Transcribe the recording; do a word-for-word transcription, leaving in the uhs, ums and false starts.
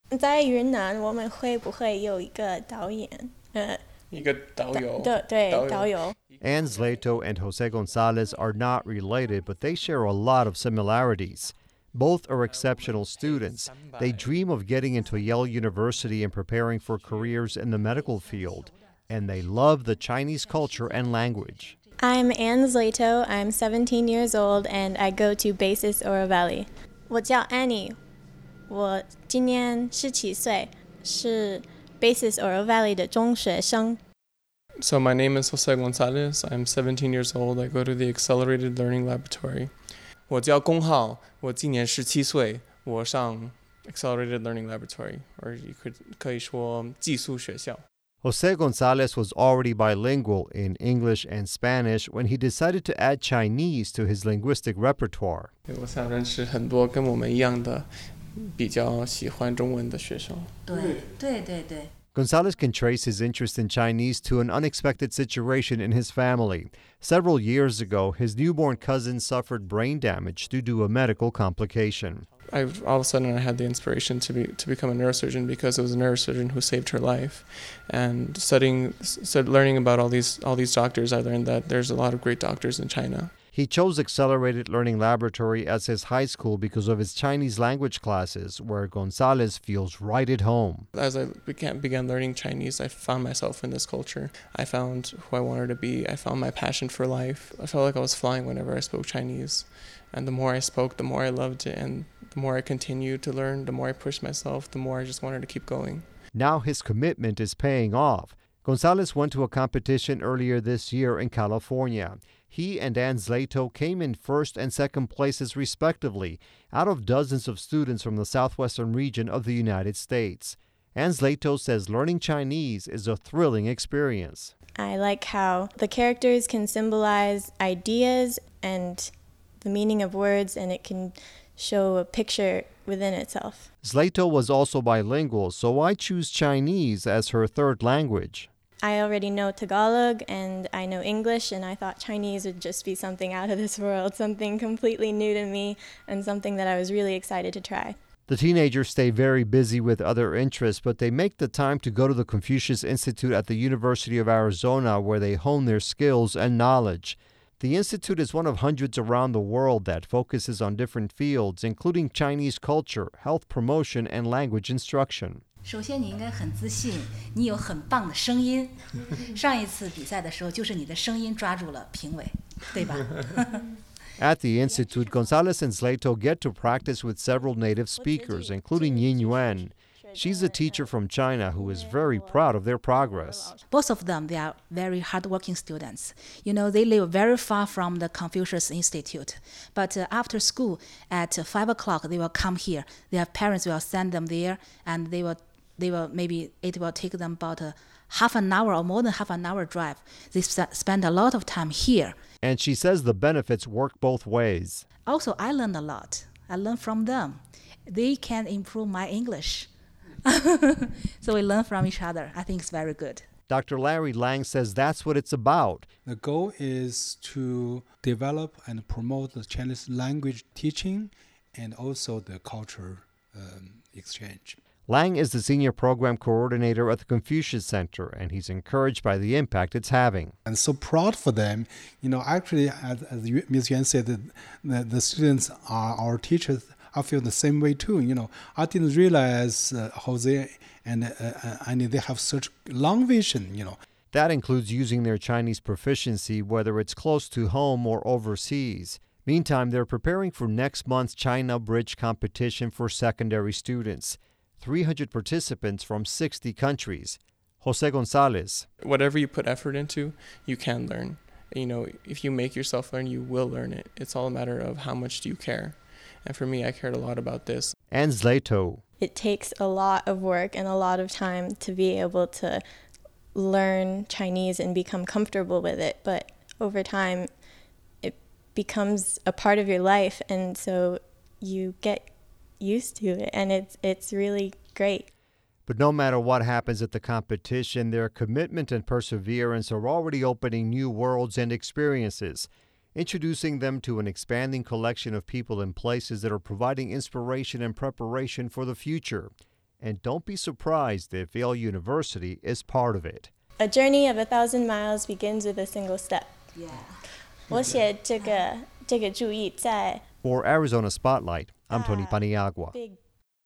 在云南，我们会不会有一个导演？呃， 一个导游， 对对， 导游。 导游。 Ann Zlato and Jose Gonzalez are not related, but they share a lot of similarities. Both are exceptional students. They dream of getting into Yale University and preparing for careers in the medical field. And they love the Chinese culture and language. I'm Ann Zlato. I'm seventeen years old and I go to Basis Oro Valley. 我叫 Annie. 我今年十七岁，是 Basis Oro Valley 的中学生。 So my name is Jose Gonzalez. I'm seventeen years old. I go to the Accelerated Learning Laboratory. 我叫龚浩，我今年十七岁，我上 Accelerated Learning Laboratory, or you could 可以说寄宿学校。 Jose Gonzalez was already bilingual in English and Spanish when he decided to add Chinese to his linguistic repertoire. 我想认识很多跟我们一样的比较喜欢中文的学生。 对对对对。 Gonzalez can trace his interest in Chinese to an unexpected situation in his family. Several years ago, his newborn cousin suffered brain damage due to a medical complication. I, all of a sudden, I had the inspiration to be to become a neurosurgeon because it was a neurosurgeon who saved her life. And studying, started learning about all these all these doctors, I learned that there's a lot of great doctors in China. He chose Accelerated Learning Laboratory as his high school because of his Chinese language classes, where Gonzalez feels right at home. As I began, began learning Chinese, I found myself in this culture. I found who I wanted to be. I found my passion for life. I felt like I was flying whenever I spoke Chinese. And the more I spoke, the more I loved it. And the more I continued to learn, the more I pushed myself, the more I just wanted to keep going. Now his commitment is paying off. Gonzalez went to a competition earlier this year in California. He and Ann Zlato came in first and second places respectively out of dozens of students from the southwestern region of the United States. Ann Zlato says learning Chinese is a thrilling experience. I like how the characters can symbolize ideas and the meaning of words, and it can show a picture within itself. Zlato was also bilingual, so why choose Chinese as her third language? I already know Tagalog and I know English, and I thought Chinese would just be something out of this world, something completely new to me, and something that I was really excited to try. The teenagers stay very busy with other interests, but they make the time to go to the Confucius Institute at the University of Arizona, where they hone their skills and knowledge. The institute is one of hundreds around the world that focuses on different fields, including Chinese culture, health promotion, and language instruction. 首先你应该很自信，你有很棒的声音。上一次比赛的时候，就是你的声音抓住了评委，对吧？ At the Institute, Gonzalez and Zlato get to practice with several native speakers, including Yin Yuan. She's a teacher from China who is very proud of their progress. Both of them, they are very hardworking students. You know, they live very far from the Confucius Institute. But uh, after school, at uh, five o'clock, they will come here. Their parents will send them there, and they will, they will maybe, it will take them about a half an hour or more than half an hour drive. They sp- spend a lot of time here. And she says the benefits work both ways. Also, I learned a lot. I learned from them. They can improve my English. So we learn from each other. I think it's very good. Doctor Larry Lang says that's what it's about. The goal is to develop and promote the Chinese language teaching and also the culture um, exchange. Lang is the senior program coordinator at the Confucius Center, and he's encouraged by the impact it's having. I'm so proud for them. You know, actually, as, as Miz Yuan said, the, the, the students are our teachers. I feel the same way too. You know, I didn't realize uh, Jose and uh, Annie, they have such long vision, you know. That includes using their Chinese proficiency, whether it's close to home or overseas. Meantime, they're preparing for next month's China Bridge competition for secondary students. three hundred participants from sixty countries. Jose Gonzalez. Whatever you put effort into, you can learn. You know, if you make yourself learn, you will learn it. It's all a matter of how much do you care. And for me, I cared a lot about this. And Zlato. It takes a lot of work and a lot of time to be able to learn Chinese and become comfortable with it. But over time, it becomes a part of your life. And so you get used to it. And it's it's really great. But no matter what happens at the competition, their commitment and perseverance are already opening new worlds and experiences, introducing them to an expanding collection of people and places that are providing inspiration and preparation for the future. And don't be surprised if Yale University is part of it. A journey of a thousand miles begins with a single step. Yeah. 我写这个这个注意在 For Arizona Spotlight, I'm Tony Paniagua. big